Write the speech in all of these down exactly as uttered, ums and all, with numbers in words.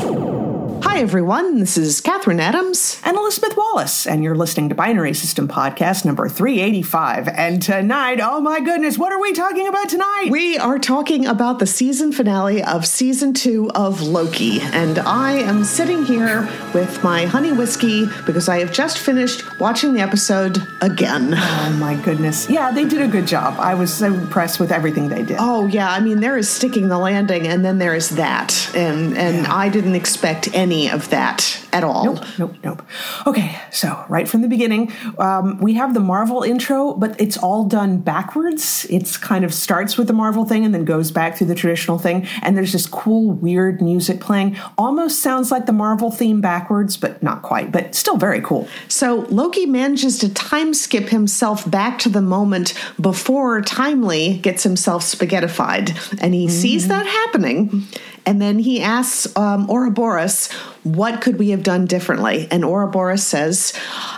Hi, everyone. This is Catherine Adams. And Elizabeth Wallace. And you're listening to Binary System Podcast number three eighty-five. And tonight, oh my goodness, what are we talking about tonight? We are talking about the season finale of season two of Loki. And I am sitting here with my honey whiskey because I have just finished watching the episode again. Oh my goodness. Yeah, they did a good job. I was so impressed with everything they did. Oh, yeah. I mean, there is sticking the landing, and then there is that. And, and yeah. I didn't expect any of that at all. Nope, nope, nope. Okay, so right from the beginning, um, we have the Marvel intro, but it's all done backwards. It's kind of starts with the Marvel thing and then goes back through the traditional thing, and there's this cool, weird music playing. Almost sounds like the Marvel theme backwards, but not quite, but still very cool. So Loki manages to time skip himself back to the moment before Timely gets himself spaghettified, and he mm-hmm. sees that happening. And then he asks um, Ouroboros, what could we have done differently? And Ouroboros says,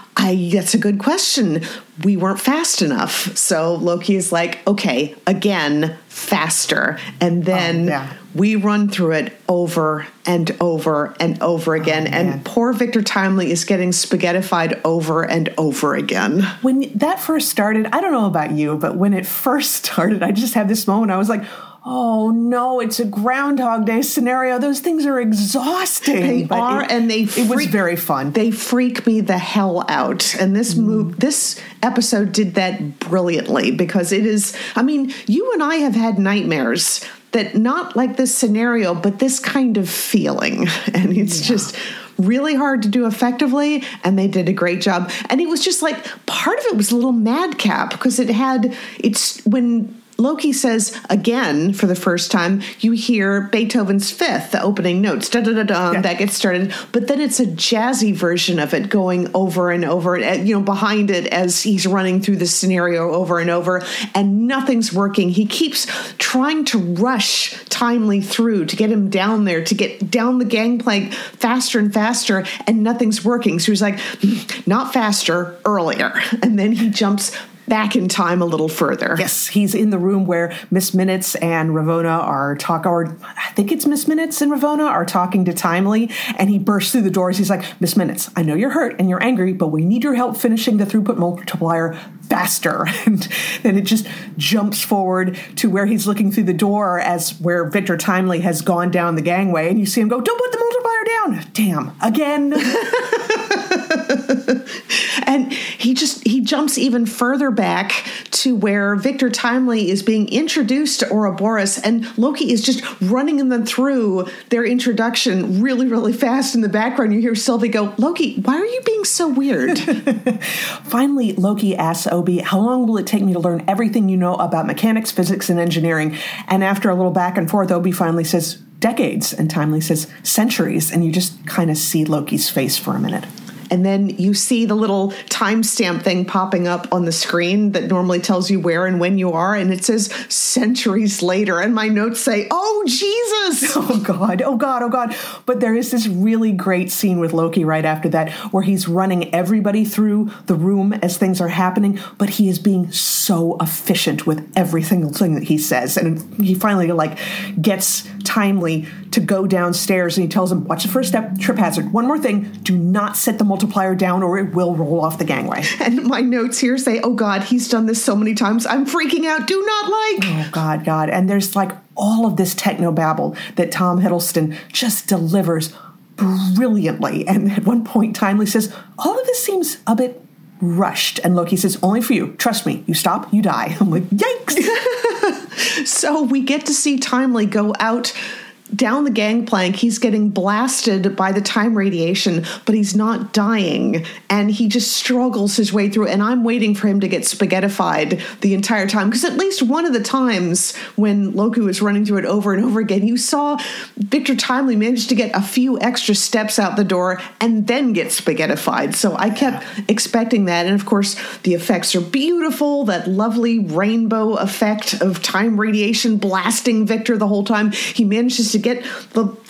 I, that's a good question. We weren't fast enough. So Loki is like, okay, again, faster. And then oh, yeah. we run through it over and over and over again. Oh, and poor Victor Timely is getting spaghettified over and over again. When that first started, I don't know about you, but when it first started, I just had this moment. I was like, oh, no, it's a Groundhog Day scenario. Those things are exhausting. They but are, it, and they freak, it was very fun. They freak me the hell out. And this mm. move, this episode did that brilliantly because it is, I mean, you and I have had nightmares that not like this scenario, but this kind of feeling. And it's yeah. just really hard to do effectively, and they did a great job. And it was just like, part of it was a little madcap because it had, it's when Loki says again for the first time, you hear Beethoven's Fifth, the opening notes, da da da da, yeah. that gets started. But then it's a jazzy version of it going over and over, you know, behind it as he's running through the scenario over and over, and nothing's working. He keeps trying to rush Timely through to get him down there, to get down the gangplank faster and faster, and nothing's working. So he's like, not faster, earlier. And then he jumps back in time a little further. Yes, he's in the room where Miss Minutes and Ravonna are talking, or I think it's Miss Minutes and Ravonna are talking to Timely, and he bursts through the doors. He's like, Miss Minutes, I know you're hurt and you're angry, but we need your help finishing the throughput multiplier faster. And then it just jumps forward to where he's looking through the door as where Victor Timely has gone down the gangway, and you see him go, don't put the multiplier down. Damn, again. And he just, he jumps even further back to where Victor Timely is being introduced to Ouroboros, and Loki is just running them through their introduction really, really fast. In the background, you hear Sylvie go, Loki, why are you being so weird? Finally, Loki asks Obi, how long will it take me to learn everything you know about mechanics, physics, and engineering? And after a little back and forth, Obi finally says, decades. And Timely says, centuries. And you just kind of see Loki's face for a minute. And then you see the little timestamp thing popping up on the screen that normally tells you where and when you are. And it says centuries later. And my notes say, oh, Jesus. Oh, God. Oh, God. Oh, God. But there is this really great scene with Loki right after that where he's running everybody through the room as things are happening. But he is being so efficient with every single thing that he says. And he finally, like, gets Timely to go downstairs. And he tells him, watch the first step, trip hazard. One more thing. Do not set the multiplier down or it will roll off the gangway. And my notes here say, oh God, he's done this so many times. I'm freaking out. Do not like. Oh God, God. And there's like all of this techno babble that Tom Hiddleston just delivers brilliantly. And at one point, Timely says, all of this seems a bit rushed. And Loki says, only for you. Trust me. You stop, you die. I'm like, yikes. So we get to see Timely go out down the gangplank. He's getting blasted by the time radiation, but he's not dying. And he just struggles his way through. And I'm waiting for him to get spaghettified the entire time. Because at least one of the times when Loki was running through it over and over again, you saw Victor Timely manage to get a few extra steps out the door and then get spaghettified. So I kept expecting that. And of course, the effects are beautiful. That lovely rainbow effect of time radiation blasting Victor the whole time. He manages to get the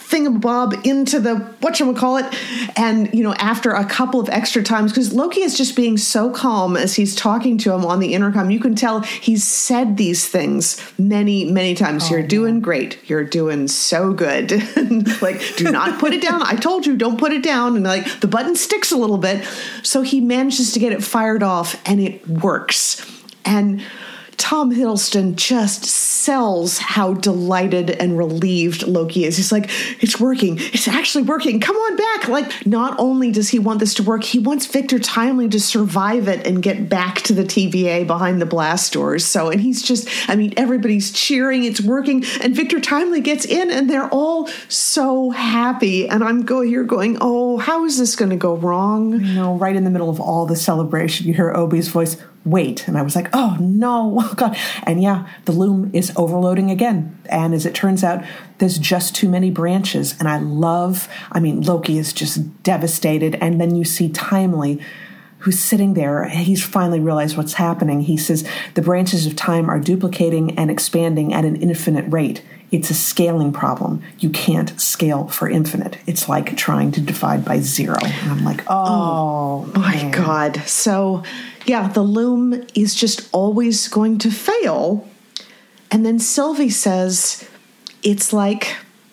thingamabob into the whatchamacallit. And, you know, after a couple of extra times, because Loki is just being so calm as he's talking to him on the intercom, you can tell he's said these things many, many times. Oh, You're doing yeah. great. You're doing so good. Like, do not put it down. I told you, don't put it down. And like, the button sticks a little bit. So he manages to get it fired off, and it works. And Tom Hiddleston just sells how delighted and relieved Loki is. He's like, it's working. It's actually working. Come on back. Like, not only does he want this to work, he wants Victor Timely to survive it and get back to the T V A behind the blast doors. So, and he's just, I mean, everybody's cheering. It's working. And Victor Timely gets in, and they're all so happy. And I'm go here going, oh, how is this going to go wrong? You know, right in the middle of all the celebration, you hear Obi's voice, wait. And I was like, oh, no, oh, God. And yeah, the loom is overloading again. And as it turns out, there's just too many branches. And I love, I mean, Loki is just devastated. And then you see Timely, who's sitting there. He's finally realized what's happening. He says, the branches of time are duplicating and expanding at an infinite rate. It's a scaling problem. You can't scale for infinite. It's like trying to divide by zero. And I'm like, oh, oh my man. God. So, yeah, the loom is just always going to fail. And then Sylvie says, it's like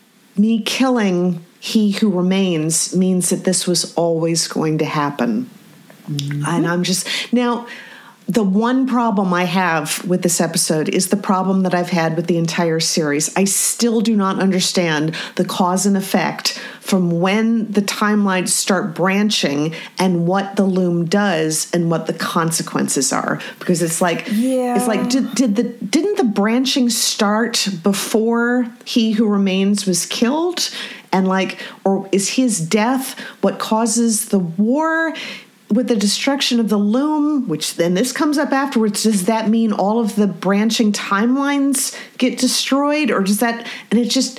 me killing he who remains means that this was always going to happen. Mm-hmm. And I'm just, now, the one problem I have with this episode is the problem that I've had with the entire series. I still do not understand the cause and effect from when the timelines start branching and what the loom does and what the consequences are. Because it's like, yeah. it's like, did, did the didn't the branching start before He Who Remains was killed? And like, or is his death what causes the war? With the destruction of the loom, which then this comes up afterwards, does that mean all of the branching timelines get destroyed? Or does that, and it's just,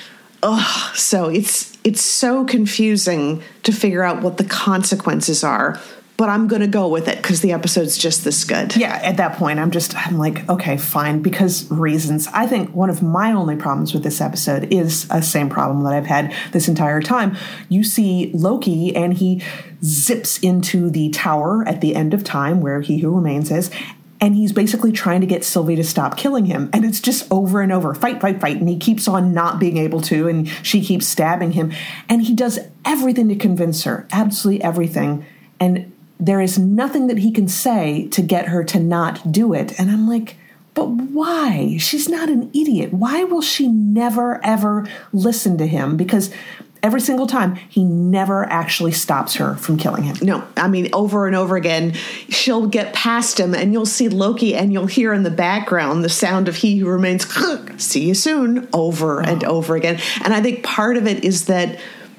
oh, so it's, it's so confusing to figure out what the consequences are. But I'm going to go with it because the episode's just this good. Yeah, at that point, I'm just, I'm like, okay, fine, because reasons. I think one of my only problems with this episode is a same problem that I've had this entire time. You see Loki, and he zips into the tower at the end of time where He Who Remains is, and he's basically trying to get Sylvie to stop killing him. And it's just over and over, fight, fight, fight. And he keeps on not being able to, and she keeps stabbing him. And he does everything to convince her, absolutely everything. And there is nothing that he can say to get her to not do it. And I'm like, but why? She's not an idiot. Why will she never, ever listen to him? Because every single time, he never actually stops her from killing him. No, I mean, over and over again, she'll get past him, and you'll see Loki, and you'll hear in the background the sound of He Who Remains, see you soon, over oh. and over again. And I think part of it is that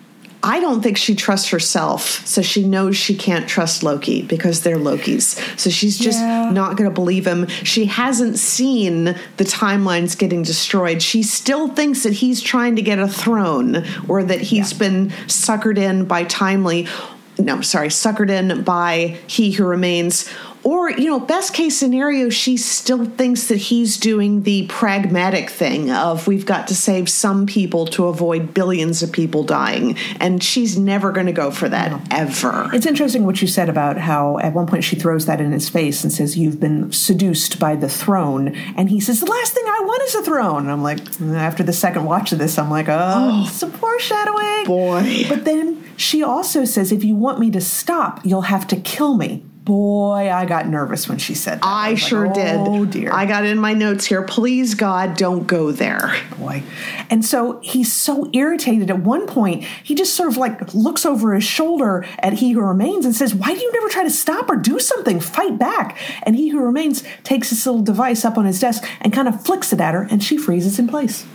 I don't think she trusts herself, so she knows she can't trust Loki because they're Lokis. So she's just yeah. not going to believe him. She hasn't seen the timelines getting destroyed. She still thinks that he's trying to get a throne, or that he's yeah. been suckered in by Timely. No, sorry, suckered in by He Who Remains. Or, you know, best case scenario, she still thinks that he's doing the pragmatic thing of we've got to save some people to avoid billions of people dying. And she's never going to go for that, no. ever. It's interesting what you said about how at one point she throws that in his face and says, you've been seduced by the throne. And he says, the last thing I want is a throne. And I'm like, after the second watch of this, I'm like, oh, oh some foreshadowing. Boy. But then she also says, if you want me to stop, you'll have to kill me. Boy, I got nervous when she said that. I, I sure like, did. Oh, dear. I got in my notes here, please, God, don't go there. Boy. And so he's so irritated. At one point, he just sort of like looks over his shoulder at He Who Remains and says, why do you never try to stop or do something? Fight back. And He Who Remains takes this little device up on his desk and kind of flicks it at her, and she freezes in place.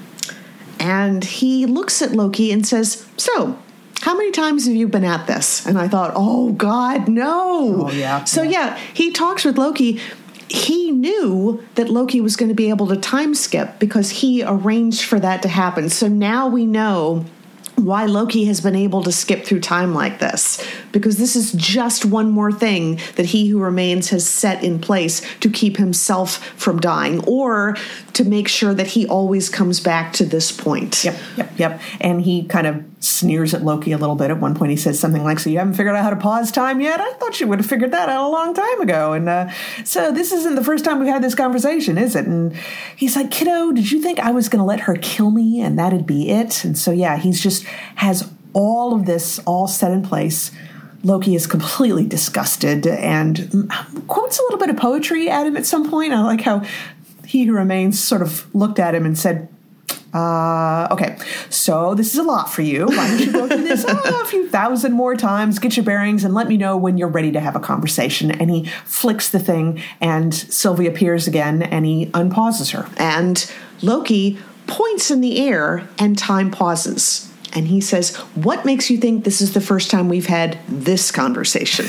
And he looks at Loki and says, so, how many times have you been at this? And I thought, oh, God, no. Oh, yeah. So, yeah. yeah, he talks with Loki. He knew that Loki was going to be able to time skip because he arranged for that to happen. So now we know why Loki has been able to skip through time like this, because this is just one more thing that He Who Remains has set in place to keep himself from dying, or to make sure that he always comes back to this point. Yep, yep, yep. And he kind of sneers at Loki a little bit. At one point he says something like, so you haven't figured out how to pause time yet? I thought you would have figured that out a long time ago. And uh, so this isn't the first time we've had this conversation, is it? And he's like, kiddo, did you think I was going to let her kill me and that'd be it? And so, yeah, he's just has all of this all set in place. Loki is completely disgusted and quotes a little bit of poetry at him at some point. I like how He Who Remains sort of looked at him and said, uh, okay, so this is a lot for you. Why don't you go through this oh, a few thousand more times, get your bearings, and let me know when you're ready to have a conversation. And he flicks the thing, and Sylvie appears again, and he unpauses her. And Loki points in the air, and time pauses. And he says, what makes you think this is the first time we've had this conversation?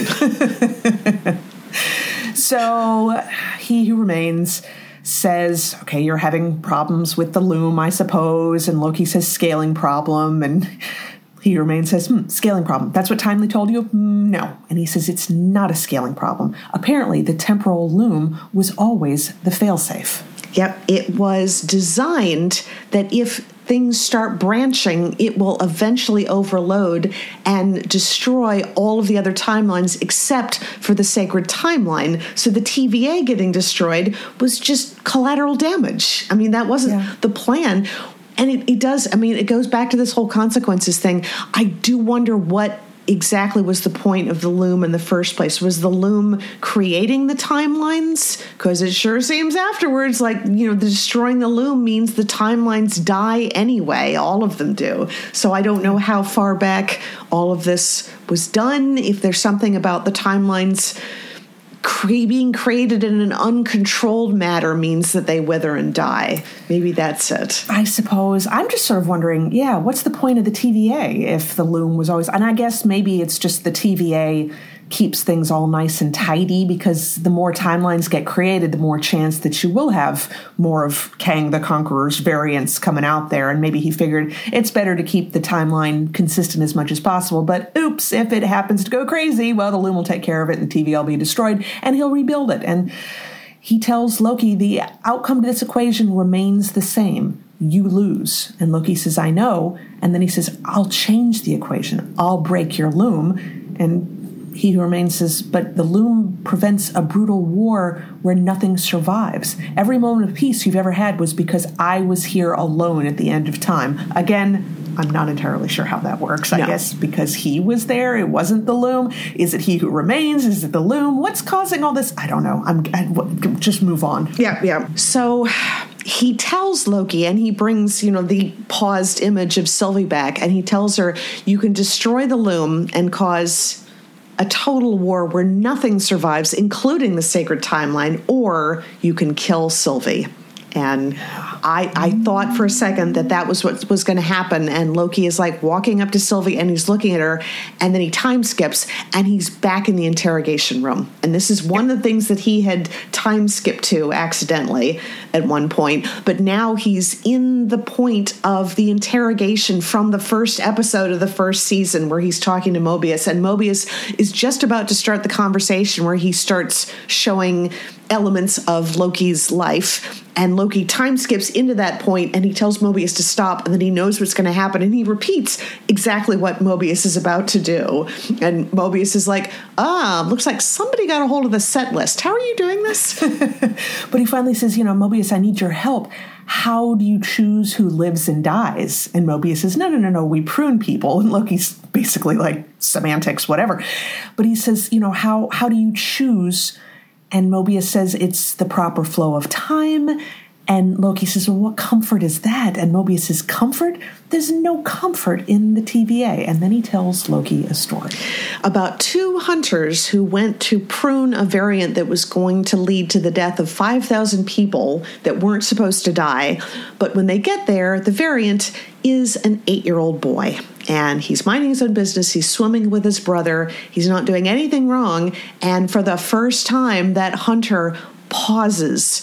So He Who Remains says, okay, you're having problems with the loom, I suppose. And Loki says scaling problem. And He Who Remains says, hmm, scaling problem. That's what Timely told you? Mm, no. And he says it's not a scaling problem. Apparently, the temporal loom was always the failsafe. Yep, it was designed that if things start branching, it will eventually overload and destroy all of the other timelines except for the sacred timeline. So the T V A getting destroyed was just collateral damage. I mean, that wasn't yeah. the plan. And it, it does, I mean, it goes back to this whole consequences thing. I do wonder what exactly was the point of the loom in the first place. Was the loom creating the timelines? Because it sure seems afterwards like, you know, the destroying the loom means the timelines die anyway. All of them do. So I don't know how far back all of this was done. If there's something about the timelines cre- being created in an uncontrolled matter means that they wither and die. Maybe that's it. I suppose. I'm just sort of wondering, yeah, what's the point of the T V A if the loom was always... And I guess maybe it's just the T V A keeps things all nice and tidy, because the more timelines get created, the more chance that you will have more of Kang the Conqueror's variants coming out there. And maybe he figured it's better to keep the timeline consistent as much as possible. But oops, if it happens to go crazy, well, the loom will take care of it and the T V A will be destroyed and he'll rebuild it. And he tells Loki the outcome to this equation remains the same. You lose. And Loki says, I know. And then he says, I'll change the equation. I'll break your loom. And He Who Remains says, but the loom prevents a brutal war where nothing survives. Every moment of peace you've ever had was because I was here alone at the end of time. Again, I'm not entirely sure how that works. I no. guess because he was there, it wasn't the loom. Is it He Who Remains? Is it the loom? What's causing all this? I don't know. I'm I, just move on. Yeah, yeah. So he tells Loki, and he brings, you know, the paused image of Sylvie back, and he tells her, you can destroy the loom and cause a total war where nothing survives, including the sacred timeline, or you can kill Sylvie. And I, I thought for a second that that was what was going to happen. And Loki is like walking up to Sylvie and he's looking at her, and then he time skips and he's back in the interrogation room. And this is one of the things that he had time skipped to accidentally at one point. But now he's in the point of the interrogation from the first episode of the first season where he's talking to Mobius. And Mobius is just about to start the conversation where he starts showing elements of Loki's life, and Loki time skips into that point, and he tells Mobius to stop, and then he knows what's going to happen, and he repeats exactly what Mobius is about to do. And Mobius is like, ah, looks like somebody got a hold of the set list. How are you doing this? But he finally says, you know, Mobius, I need your help. How do you choose who lives and dies? And Mobius says, no, no, no, no, we prune people. And Loki's basically like, semantics, whatever. But he says, you know, how how do you choose? And Mobius says it's the proper flow of time. And Loki says, well, what comfort is that? And Mobius says, comfort? There's no comfort in the T V A. And then he tells Loki a story. About two hunters who went to prune a variant that was going to lead to the death of five thousand people that weren't supposed to die. But when they get there, the variant is an eight-year-old boy. And he's minding his own business. He's swimming with his brother. He's not doing anything wrong. And for the first time, that hunter pauses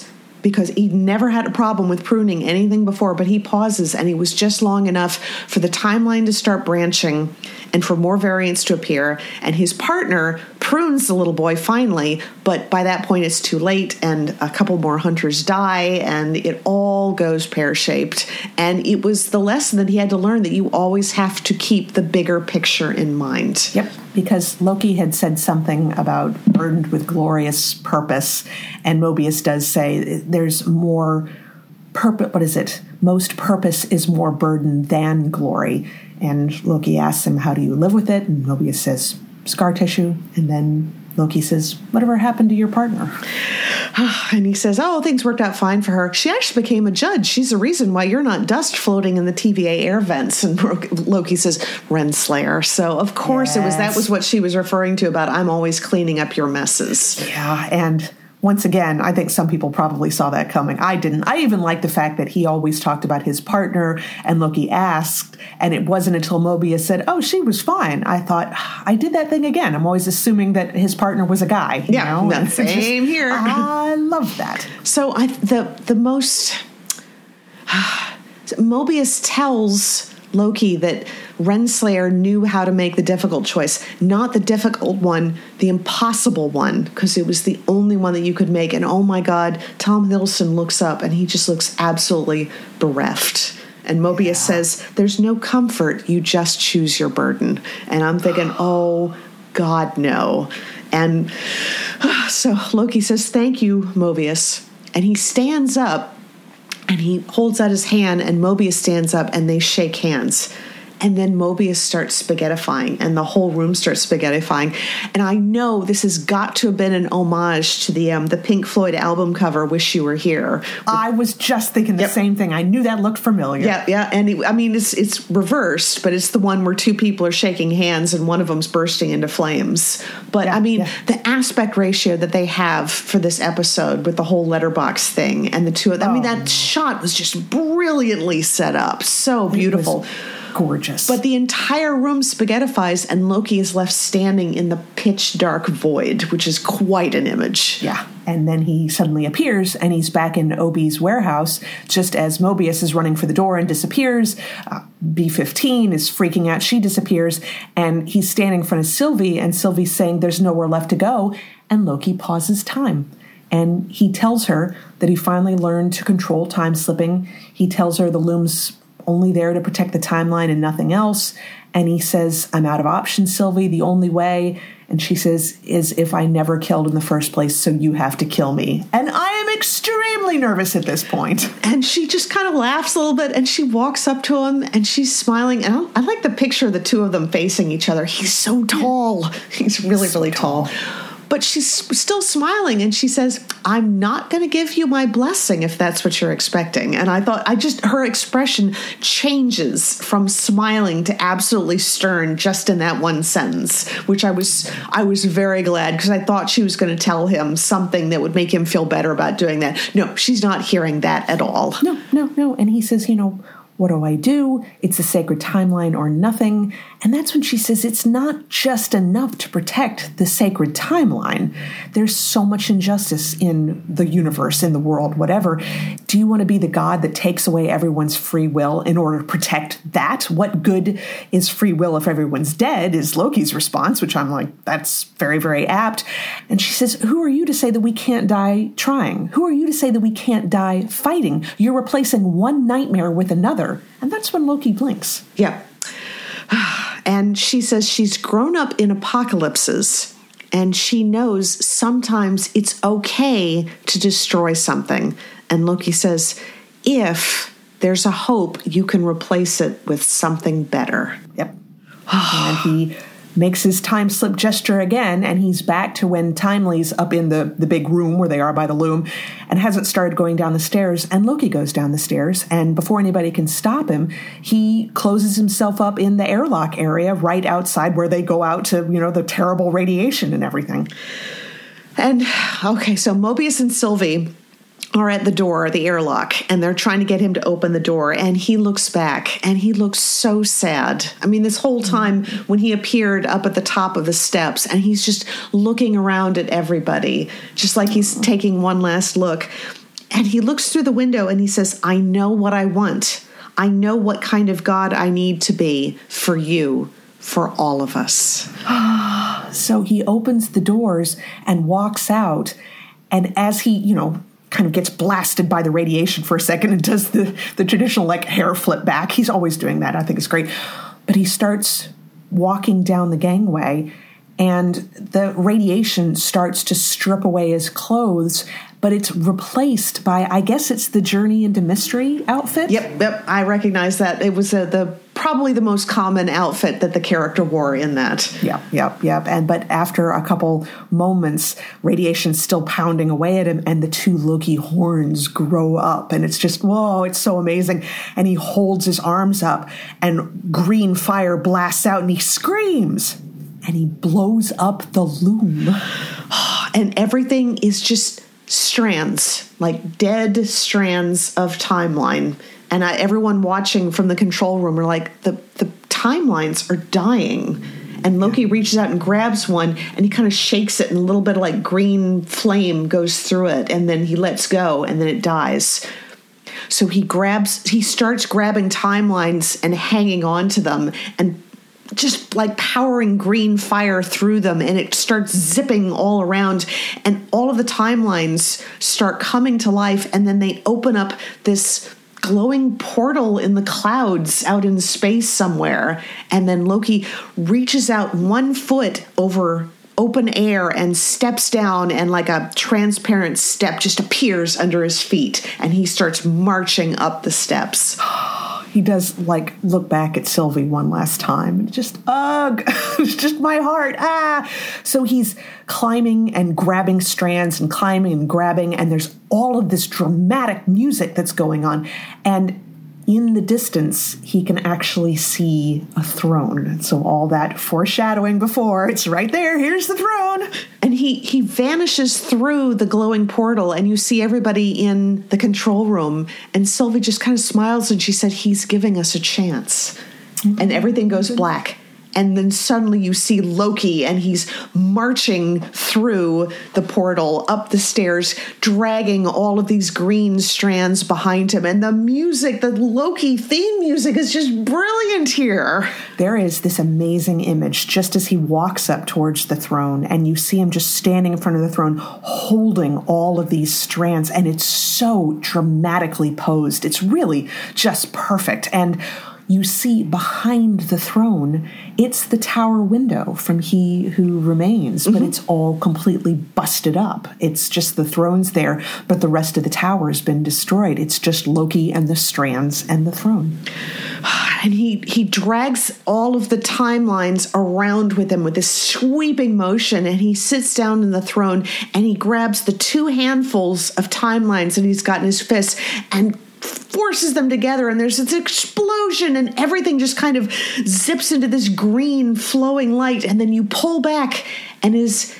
because he'd never had a problem with pruning anything before, but he pauses, and it was just long enough for the timeline to start branching and for more variants to appear. And his partner prunes the little boy finally, but by that point it's too late, and a couple more hunters die, and it all goes pear-shaped. And it was the lesson that he had to learn, that you always have to keep the bigger picture in mind. Yep, because Loki had said something about burdened with glorious purpose, and Mobius does say there's more purpose. What is it? Most purpose is more burden than glory. And Loki asks him, how do you live with it? And Mobius says, scar tissue. And then Loki says, whatever happened to your partner? And he says, oh, things worked out fine for her. She actually became a judge. She's the reason why you're not dust floating in the T V A air vents. And Loki says, Renslayer. So, of course, yes. it was that was what she was referring to about, I'm always cleaning up your messes. Yeah, and once again, I think some people probably saw that coming. I didn't. I even like the fact that he always talked about his partner, and Loki asked, and it wasn't until Mobius said, oh, she was fine. I thought, I did that thing again. I'm always assuming that his partner was a guy. You yeah, know? That's same just, here. I love that. So I the the most... Mobius tells Loki that Renslayer knew how to make the difficult choice, not the difficult one, the impossible one, because it was the only one that you could make. And oh my God, Tom Hiddleston looks up and he just looks absolutely bereft. And Mobius yeah. says, there's no comfort, you just choose your burden. And I'm thinking, oh God, no. And so Loki says, thank you, Mobius. And he stands up and he holds out his hand, and Mobius stands up and they shake hands. And then Mobius starts spaghettifying, and the whole room starts spaghettifying. And I know this has got to have been an homage to the um, the Pink Floyd album cover, Wish You Were Here. I was just thinking the yep. same thing. I knew that looked familiar. Yeah, yeah. And it, I mean, it's it's reversed, but it's the one where two people are shaking hands and one of them's bursting into flames. But yeah, I mean, yeah. the aspect ratio that they have for this episode with the whole letterbox thing and the two of them, oh. I mean, that shot was just brilliantly set up. So beautiful. Gorgeous. But the entire room spaghettifies, and Loki is left standing in the pitch dark void, which is quite an image. Yeah. And then he suddenly appears, and he's back in Obi's warehouse, just as Mobius is running for the door and disappears. Uh, B fifteen is freaking out. She disappears, and he's standing in front of Sylvie, and Sylvie's saying there's nowhere left to go, and Loki pauses time. And he tells her that he finally learned to control time slipping. He tells her the loom's only there to protect the timeline and nothing else. And he says, I'm out of options, Sylvie. The only way, and she says, is if I never killed in the first place, so you have to kill me. And I am extremely nervous at this point. And she just kind of laughs a little bit, and she walks up to him, and she's smiling. And I, I like the picture of the two of them facing each other. He's so tall. He's really, so really tall. tall. But she's still smiling, and she says, I'm not going to give you my blessing if that's what you're expecting. And I thought, I just, her expression changes from smiling to absolutely stern just in that one sentence, which I was, I was very glad, because I thought she was going to tell him something that would make him feel better about doing that. No, she's not hearing that at all. No, no, no. And he says, you know, what do I do? It's a sacred timeline or nothing. And that's when she says it's not just enough to protect the sacred timeline. There's so much injustice in the universe, in the world, whatever. Do you want to be the God that takes away everyone's free will in order to protect that? What good is free will if everyone's dead, is Loki's response, which I'm like, that's very, very apt. And she says, who are you to say that we can't die trying? Who are you to say that we can't die fighting? You're replacing one nightmare with another. And that's when Loki blinks. Yeah. And she says she's grown up in apocalypses, and she knows sometimes it's okay to destroy something. And Loki says, if there's a hope, you can replace it with something better. Yep. And he makes his time slip gesture again, and he's back to when Timely's up in the, the big room where they are by the loom and hasn't started going down the stairs, and Loki goes down the stairs, and before anybody can stop him, he closes himself up in the airlock area right outside where they go out to, you know, the terrible radiation and everything. And, okay, so Mobius and Sylvie are at the door, the airlock, and they're trying to get him to open the door, and he looks back, and he looks so sad. I mean, this whole time when he appeared up at the top of the steps, and he's just looking around at everybody, just like he's taking one last look. And he looks through the window and he says, I know what I want. I know what kind of God I need to be for you, for all of us. So he opens the doors and walks out. And as he, you know, kind of gets blasted by the radiation for a second and does the, the traditional like hair flip back. He's always doing that. I think it's great. But he starts walking down the gangway and the radiation starts to strip away his clothes, but it's replaced by, I guess it's the Journey into Mystery outfit. Yep, yep. I recognize that. It was a, the probably the most common outfit that the character wore in that. Yep, yep, yep. And but after a couple moments, radiation's still pounding away at him, and the two Loki horns grow up, and it's just, whoa, it's so amazing. And he holds his arms up, and green fire blasts out, and he screams, and he blows up the loom. And everything is just strands, like dead strands of timeline. And I, everyone watching from the control room are like, the, the timelines are dying. And Loki yeah. reaches out and grabs one, and he kind of shakes it, and a little bit of like green flame goes through it, and then he lets go, and then it dies. So he grabs, he starts grabbing timelines and hanging on to them, and just like powering green fire through them, and it starts zipping all around, and all of the timelines start coming to life, and then they open up this glowing portal in the clouds out in space somewhere, and then Loki reaches out one foot over open air and steps down, and like a transparent step just appears under his feet, and he starts marching up the steps. He does, like, look back at Sylvie one last time. And just, ugh, it's just my heart. Ah. So he's climbing and grabbing strands and climbing and grabbing. And there's all of this dramatic music that's going on. And in the distance, he can actually see a throne. So all that foreshadowing before, it's right there. Here's the throne. And he, he vanishes through the glowing portal, and you see everybody in the control room. And Sylvie just kind of smiles, and she said, he's giving us a chance. Mm-hmm. And everything goes black. And then suddenly you see Loki, and he's marching through the portal, up the stairs, dragging all of these green strands behind him. And the music, the Loki theme music, is just brilliant here. There is this amazing image just as he walks up towards the throne, and you see him just standing in front of the throne, holding all of these strands. And it's so dramatically posed. It's really just perfect. And you see behind the throne, it's the tower window from He Who Remains, but mm-hmm. it's all completely busted up. It's just the throne's there, but the rest of the tower has been destroyed. It's just Loki and the strands and the throne. And he, he drags all of the timelines around with him with this sweeping motion, and he sits down in the throne, and he grabs the two handfuls of timelines that he's got in his fist and forces them together, and there's this explosion, and everything just kind of zips into this green flowing light, and then you pull back, and is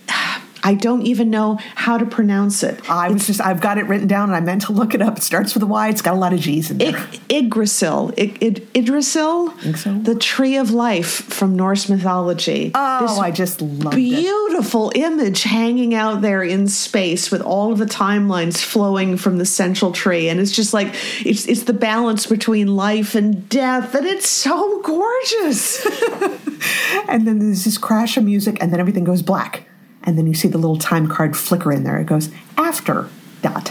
I don't even know how to pronounce it. I was it's, just, I've got it written down, and I meant to look it up. It starts with a Y. It's got a lot of G's in there. Yggdrasil. I, I, Yggdrasil? Think so? The tree of life from Norse mythology. Oh, this I just loved beautiful it. Beautiful image hanging out there in space with all of the timelines flowing from the central tree. And it's just like, it's, it's the balance between life and death, and it's so gorgeous. And then there's this crash of music, and then everything goes black. And then you see the little time card flicker in there. It goes, after, dot.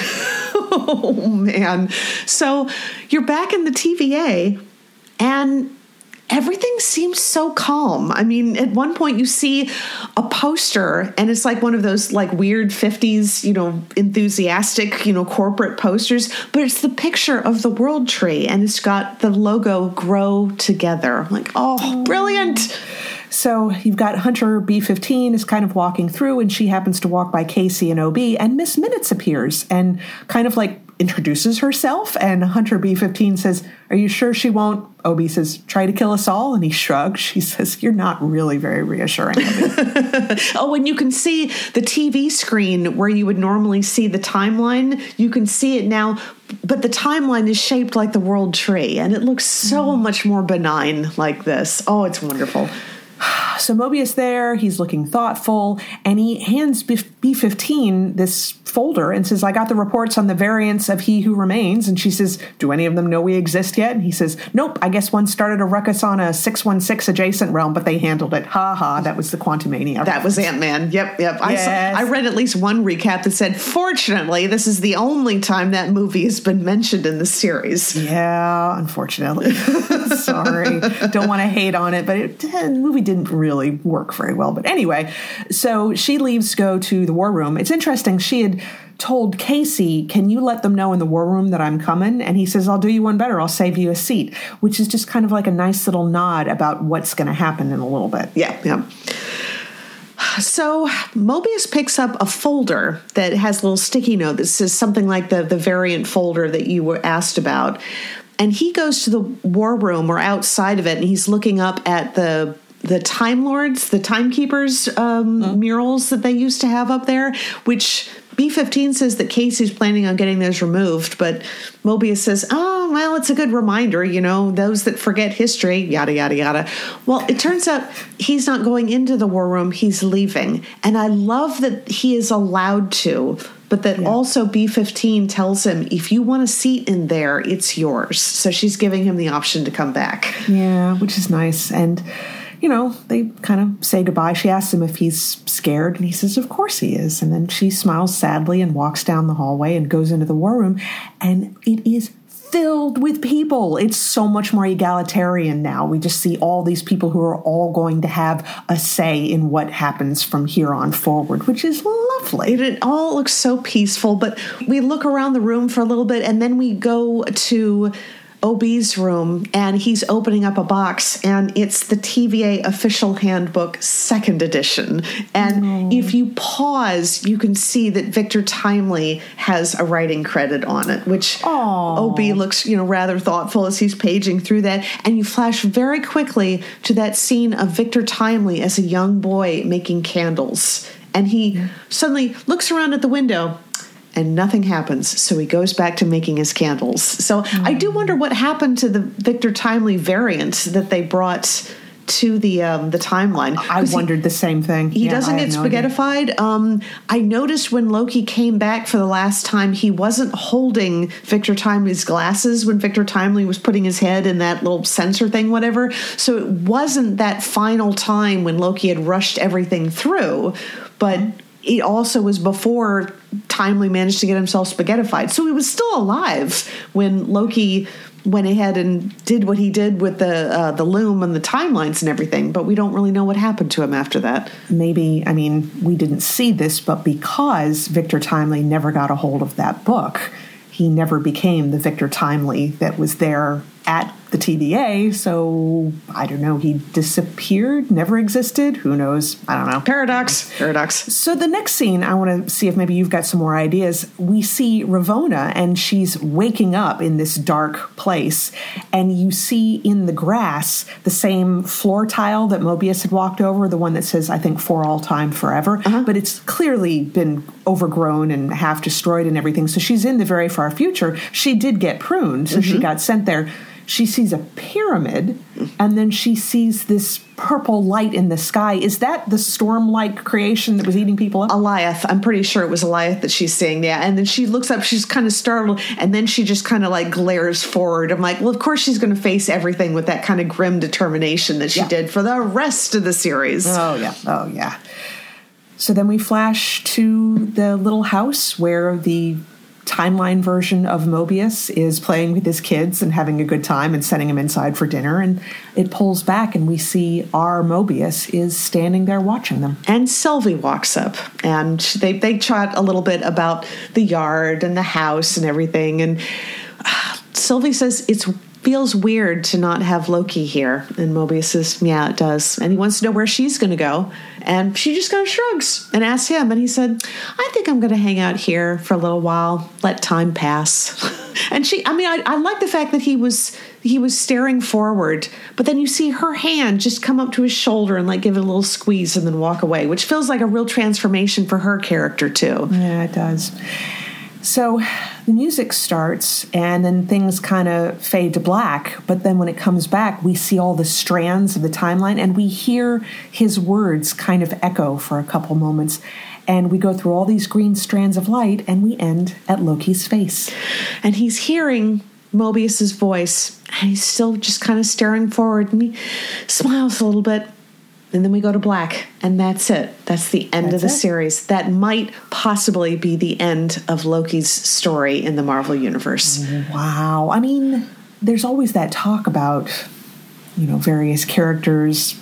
Oh, man. So you're back in the T V A, and everything seems so calm. I mean, at one point you see a poster, and it's like one of those like weird fifties, you know, enthusiastic, you know, corporate posters, but it's the picture of the World Tree, and it's got the logo Grow Together. I'm like, oh, brilliant. So you've got Hunter B fifteen is kind of walking through, and she happens to walk by Casey and O B, and Miss Minutes appears and kind of like introduces herself, and Hunter B fifteen says, are you sure she won't? O B says, try to kill us all? And he shrugs. She says, you're not really very reassuring. Oh, and you can see the T V screen where you would normally see the timeline. You can see it now, but the timeline is shaped like the World Tree, and it looks so mm. much more benign like this. Oh, it's wonderful. So Mobius there, he's looking thoughtful, and he hands B fifteen this folder and says, I got the reports on the variants of He Who Remains. And she says, do any of them know we exist yet? And he says, nope, I guess one started a ruckus on a six one six adjacent realm, but they handled it. Ha ha, that was the Quantumania. That was Ant-Man. Yep, yep. I, yes. saw, I read at least one recap that said, fortunately, this is the only time that movie has been mentioned in the series. Yeah, unfortunately. Sorry. Don't want to hate on it, but it, the movie didn't really work very well. But anyway, so she leaves to go to the war room. It's interesting. She had told Casey, can you let them know in the war room that I'm coming? And he says, I'll do you one better. I'll save you a seat, which is just kind of like a nice little nod about what's going to happen in a little bit. Yeah, yeah. So Mobius picks up a folder that has a little sticky note that says something like the, the variant folder that you were asked about. And he goes to the war room or outside of it, and he's looking up at the the Time Lords, the Timekeepers um, mm. murals that they used to have up there, which B fifteen says that Casey's planning on getting those removed, but Mobius says, oh, well, it's a good reminder, you know, those that forget history, yada, yada, yada. Well, it turns out he's not going into the war room, he's leaving. And I love that he is allowed to, but that yeah. also B fifteen tells him, if you want a seat in there, it's yours. So she's giving him the option to come back. Yeah, which is nice. And you know, they kind of say goodbye. She asks him if he's scared, and he says, of course he is. And then she smiles sadly and walks down the hallway and goes into the war room, and it is filled with people. It's so much more egalitarian now. We just see all these people who are all going to have a say in what happens from here on forward, which is lovely. It, it all looks so peaceful, but we look around the room for a little bit, and then we go to O B's room, and he's opening up a box, and it's the T V A Official Handbook Second Edition. And mm. if you pause, you can see that Victor Timely has a writing credit on it, which Aww. O B looks, you know, rather thoughtful as he's paging through that. And you flash very quickly to that scene of Victor Timely as a young boy making candles. And he mm. suddenly looks around at the window, and nothing happens, so he goes back to making his candles. So mm. I do wonder what happened to the Victor Timely variant that they brought to the um, the timeline. I wondered he, the same thing. He yeah, doesn't get no spaghettified. Um, I noticed when Loki came back for the last time, he wasn't holding Victor Timely's glasses when Victor Timely was putting his head in that little sensor thing, whatever. So it wasn't that final time when Loki had rushed everything through, but it also was before Timely managed to get himself spaghettified. So he was still alive when Loki went ahead and did what he did with the uh, the loom and the timelines and everything. But we don't really know what happened to him after that. Maybe, I mean, we didn't see this, but because Victor Timely never got a hold of that book, he never became the Victor Timely that was there at the T V A, so I don't know, he disappeared, never existed, who knows, I don't know. Paradox, paradox. So the next scene, I want to see if maybe you've got some more ideas. We see Ravonna, and she's waking up in this dark place, and you see in the grass the same floor tile that Mobius had walked over, the one that says, I think, for all time, forever, uh-huh. but it's clearly been overgrown and half destroyed and everything, so she's in the very far future. She did get pruned, so mm-hmm. she got sent there. She sees a pyramid, and then she sees this purple light in the sky. Is that the storm-like creation that was eating people up? Alioth. I'm pretty sure it was Alioth that she's seeing. Yeah. And then she looks up, she's kind of startled, and then she just kind of like glares forward. I'm like, well, of course she's going to face everything with that kind of grim determination that she yeah. did for the rest of the series. Oh, yeah. Oh, yeah. So then we flash to the little house where the timeline version of Mobius is playing with his kids and having a good time and sending him inside for dinner, and it pulls back and we see our Mobius is standing there watching them. And Sylvie walks up, and they they chat a little bit about the yard and the house and everything, and uh, Sylvie says it's feels weird to not have Loki here. And Mobius says, yeah, it does. And he wants to know where she's going to go. And she just kind of shrugs and asks him. And he said, I think I'm going to hang out here for a little while, let time pass. And she, I mean, I, I like the fact that he was he was staring forward, but then you see her hand just come up to his shoulder and like give it a little squeeze and then walk away, which feels like a real transformation for her character too. Yeah, it does. So the music starts and then things kind of fade to black. But then when it comes back, we see all the strands of the timeline and we hear his words kind of echo for a couple moments. And we go through all these green strands of light and we end at Loki's face. And he's hearing Mobius's voice and he's still just kind of staring forward and he smiles a little bit. And then we go to black, and that's it. That's the end that's of the it. series. That might possibly be the end of Loki's story in the Marvel Universe. Wow. I mean, there's always that talk about, you know, various characters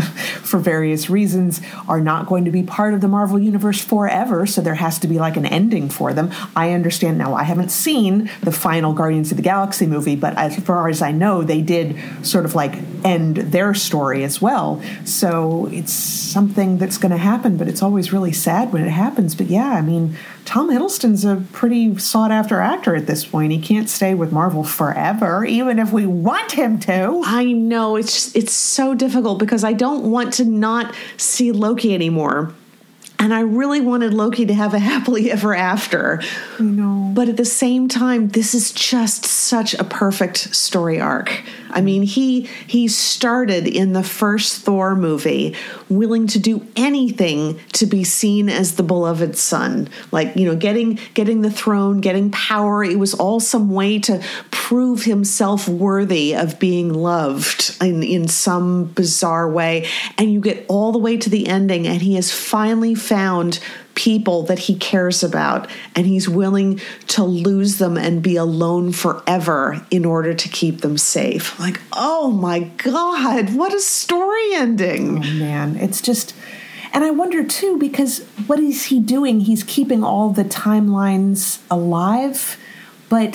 for various reasons are not going to be part of the Marvel Universe forever, so there has to be like an ending for them. I understand now. I haven't seen the final Guardians of the Galaxy movie, but as far as I know, they did sort of like end their story as well. So it's something that's going to happen, but it's always really sad when it happens. But yeah, I mean, Tom Hiddleston's a pretty sought-after actor at this point. He can't stay with Marvel forever, even if we want him to. I know. It's just, it's so difficult because I don't want to not see Loki anymore. And I really wanted Loki to have a happily ever after. I know. But at the same time, this is just such a perfect story arc. I mean, he he started in the first Thor movie willing to do anything to be seen as the beloved son. Like, you know, getting getting the throne, getting power. It was all some way to prove himself worthy of being loved in, in some bizarre way. And you get all the way to the ending, and he has finally found people that he cares about, and he's willing to lose them and be alone forever in order to keep them safe. Like, oh my God, what a story ending. Oh man, it's just, and I wonder too, because what is he doing? He's keeping all the timelines alive, but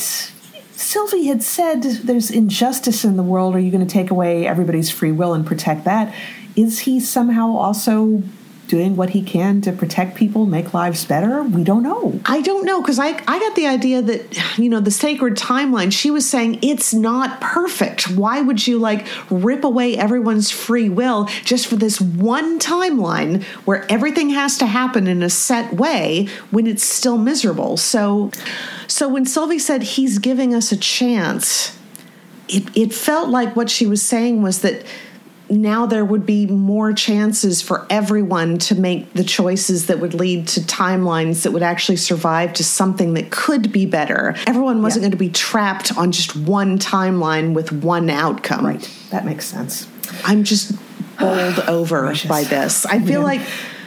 Sylvie had said there's injustice in the world. Are you going to take away everybody's free will and protect that? Is he somehow also doing what he can to protect people, make lives better? We don't know. I don't know, because I, I got the idea that, you know, the sacred timeline, she was saying it's not perfect. Why would you, like, rip away everyone's free will just for this one timeline where everything has to happen in a set way when it's still miserable? So, so when Sylvie said he's giving us a chance, it, it felt like what she was saying was that now there would be more chances for everyone to make the choices that would lead to timelines that would actually survive to something that could be better. Everyone wasn't yeah. going to be trapped on just one timeline with one outcome. Right. That makes sense. I'm just bowled over Gracious. by this. I feel Man. like,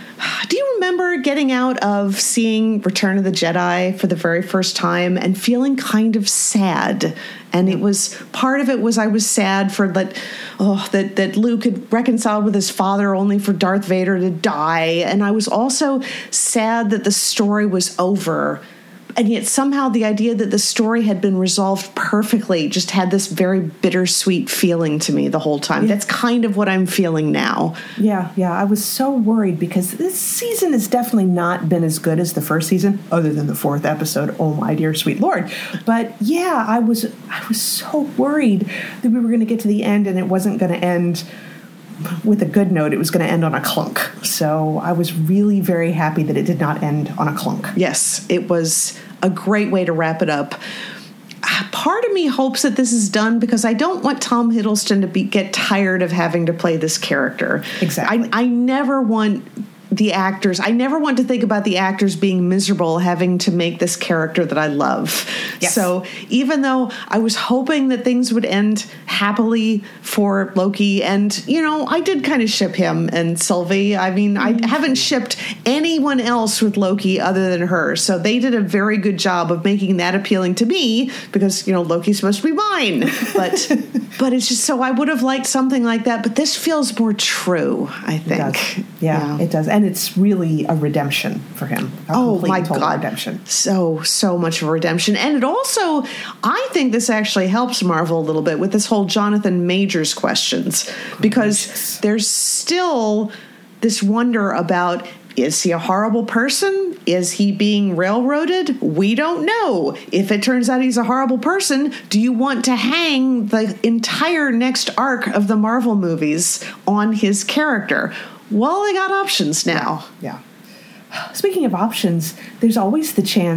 do you remember getting out of seeing Return of the Jedi for the very first time and feeling kind of sad? And it was, part of it was I was sad for that, oh, that, that Luke had reconciled with his father only for Darth Vader to die. And I was also sad that the story was over. And yet somehow the idea that the story had been resolved perfectly just had this very bittersweet feeling to me the whole time. Yeah. That's kind of what I'm feeling now. Yeah, yeah. I was so worried because this season has definitely not been as good as the first season, other than the fourth episode. Oh, my dear sweet Lord. But yeah, I was I was so worried that we were going to get to the end and it wasn't going to end with a good note. It was going to end on a clunk. So I was really very happy that it did not end on a clunk. Yes, it was a great way to wrap it up. Part of me hopes that this is done because I don't want Tom Hiddleston to be get tired of having to play this character. Exactly. I, I never want the actors, I never want to think about the actors being miserable having to make this character that I love. Yes. So even though I was hoping that things would end happily for Loki, and, you know, I did kind of ship him and Sylvie. I mean, mm-hmm. I haven't shipped anyone else with Loki other than her. So they did a very good job of making that appealing to me because, you know, Loki's supposed to be mine. But but it's just, so I would have liked something like that. But this feels more true, I think. It does. Yeah, yeah, it does. And it's really a redemption for him. A oh my total God. Redemption. So, so much of a redemption. And it also, I think this actually helps Marvel a little bit with this whole Jonathan Majors questions, because Gracious. There's still this wonder about, is he a horrible person? Is he being railroaded? We don't know. If it turns out he's a horrible person, do you want to hang the entire next arc of the Marvel movies on his character? Well, they got options now. Yeah. yeah. Speaking of options, there's always the chance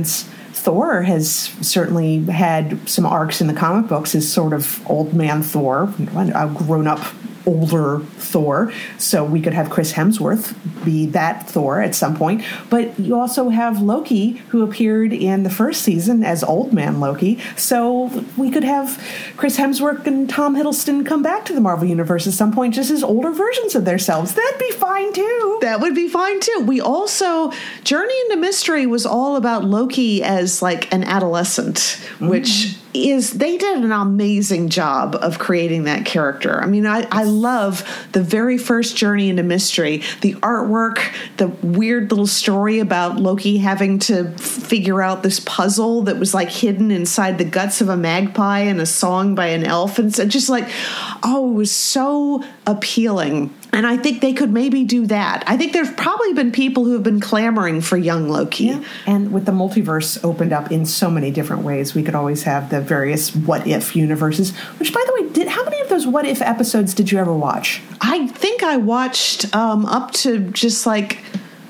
Thor has certainly had some arcs in the comic books as sort of old man Thor, a grown-up older Thor, so we could have Chris Hemsworth be that Thor at some point. But you also have Loki, who appeared in the first season as old man Loki, so we could have Chris Hemsworth and Tom Hiddleston come back to the Marvel Universe at some point just as older versions of themselves. That'd be fine too. That would be fine too. We also, Journey into Mystery was all about Loki as like an adolescent, mm-hmm. which is, they did an amazing job of creating that character. I mean, I, I love the very first Journey into Mystery, the artwork, the weird little story about Loki having to figure out this puzzle that was like hidden inside the guts of a magpie and a song by an elf. And so just like, oh, it was so appealing. And I think they could maybe do that. I think there's probably been people who have been clamoring for young Loki. Yeah. And with the multiverse opened up in so many different ways, we could always have the various what-if universes. Which, by the way, did how many of those what-if episodes did you ever watch? I think I watched um, up to just like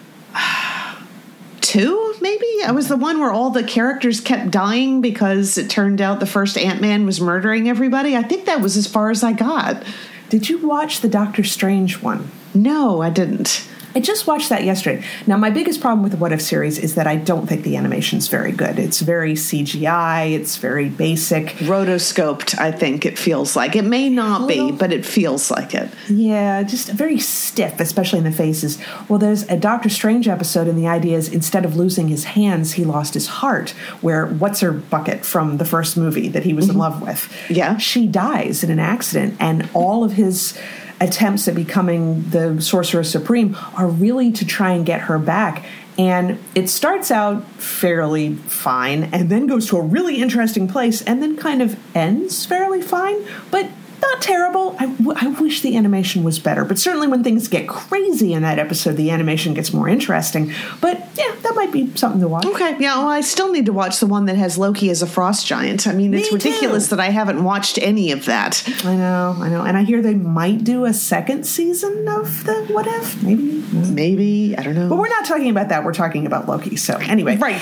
two, maybe? I was the one where all the characters kept dying because it turned out the first Ant-Man was murdering everybody. I think that was as far as I got. Did you watch the Doctor Strange one? No, I didn't. I just watched that yesterday. Now, my biggest problem with the What If series is that I don't think the animation's very good. It's very C G I. It's very basic. Rotoscoped, I think it feels like. It may not be, but it feels like it. Yeah, just very stiff, especially in the faces. Well, there's a Doctor Strange episode, and the idea is instead of losing his hands, he lost his heart, where What's-Her-Bucket from the first movie that he was mm-hmm. in love with, yeah, she dies in an accident, and all of his attempts at becoming the Sorcerer Supreme are really to try and get her back. And it starts out fairly fine and then goes to a really interesting place and then kind of ends fairly fine, but not terrible. I, w- I wish the animation was better, but certainly when things get crazy in that episode, the animation gets more interesting. But yeah, that might be something to watch. Okay, yeah, well, I still need to watch the one that has Loki as a frost giant. I mean, it's Me ridiculous too. that I haven't watched any of that. I know, I know. And I hear they might do a second season of the What If. Maybe. Maybe, I don't know. But we're not talking about that. We're talking about Loki. So anyway. Right.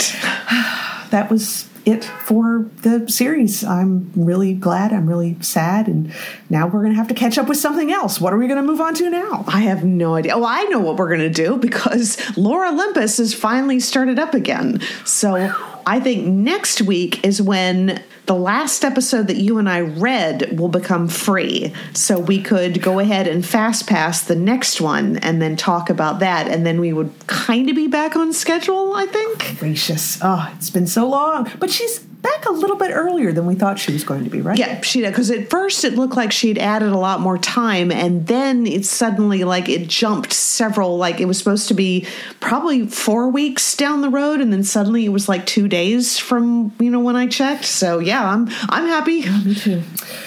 That was it for the series. I'm really glad. I'm really sad. And now we're going to have to catch up with something else. What are we going to move on to now? I have no idea. Oh, I know what we're going to do because Lore Olympus has finally started up again. So I think next week is when the last episode that you and I read will become free. So we could go ahead and fast pass the next one and then talk about that. And then we would kind of be back on schedule, I think. Gracious. Oh, it's been so long. But she's back a little bit earlier than we thought she was going to be, right? Yeah, she did. Because at first it looked like she'd added a lot more time. And then it's suddenly like it jumped several, like it was supposed to be probably four weeks down the road. And then suddenly it was like two days from, you know, when I checked. So yeah, I'm I'm happy. Yeah, me too.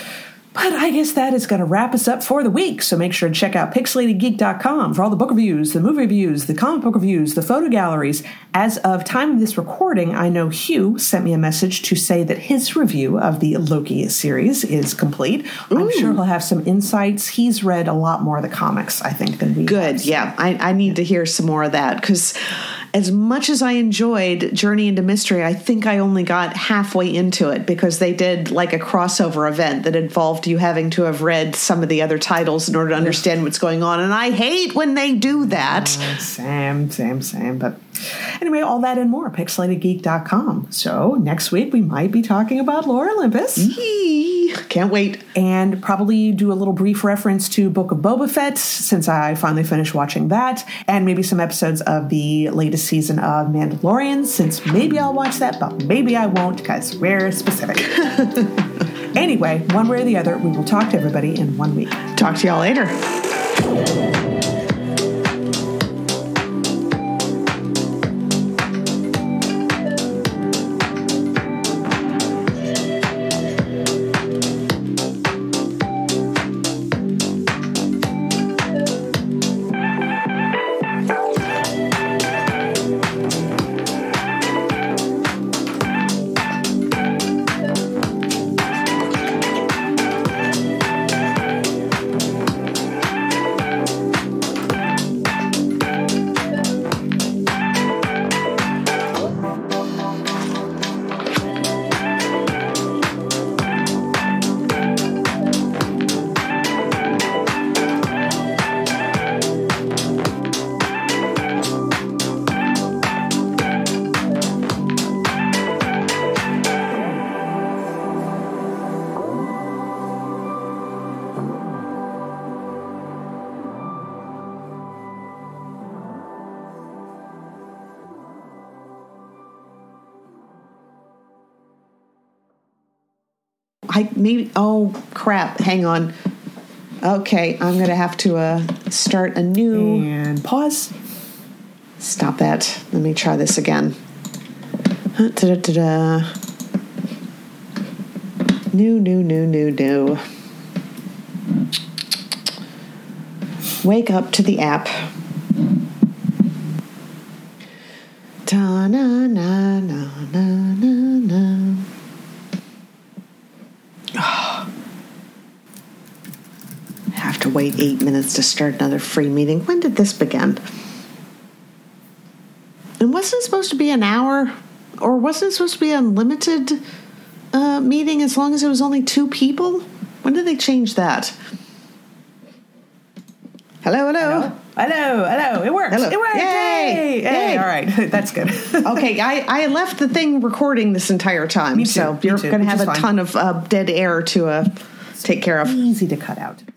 But I guess that is going to wrap us up for the week. So make sure to check out pixelated geek dot com for all the book reviews, the movie reviews, the comic book reviews, the photo galleries. As of time of this recording, I know Hugh sent me a message to say that his review of the Loki series is complete. Ooh. I'm sure he'll have some insights. He's read a lot more of the comics, I think, than we Good, have. So. yeah. I, I need to hear some more of that because as much as I enjoyed Journey into Mystery, I think I only got halfway into it because they did like a crossover event that involved you having to have read some of the other titles in order to understand what's going on. And I hate when they do that. Uh, Sam, Sam, Sam. But anyway, all that and more at pixelated geek dot com. So next week we might be talking about Lore Olympus. Yee. Can't wait. And probably do a little brief reference to Book of Boba Fett since I finally finished watching that. And maybe some episodes of the latest season of Mandalorian since maybe I'll watch that, but maybe I won't because we're specific. Anyway, one way or the other, we will talk to everybody in one week. Talk to y'all later. I maybe. Oh crap! Hang on. Okay, I'm gonna have to uh, start a new. And pause. Stop that. Let me try this again. Da-da-da-da. New, new, new, new, new. Wake up to the app. Da na na na na na na. Oh. Have to wait eight minutes to start another free meeting. When did this begin? And wasn't it supposed to be an hour? Or wasn't it supposed to be an unlimited uh, meeting as long as it was only two people? When did they change that? Hello, hello. Hello, hello. hello. It works. Hello. It works. Yay. Yay. Yay. Yay. All right. That's good. Okay, I, I left the thing recording this entire time. Me too, so me you're too, going to which have is a fine. ton of uh, dead air to uh, take care of. Easy to cut out.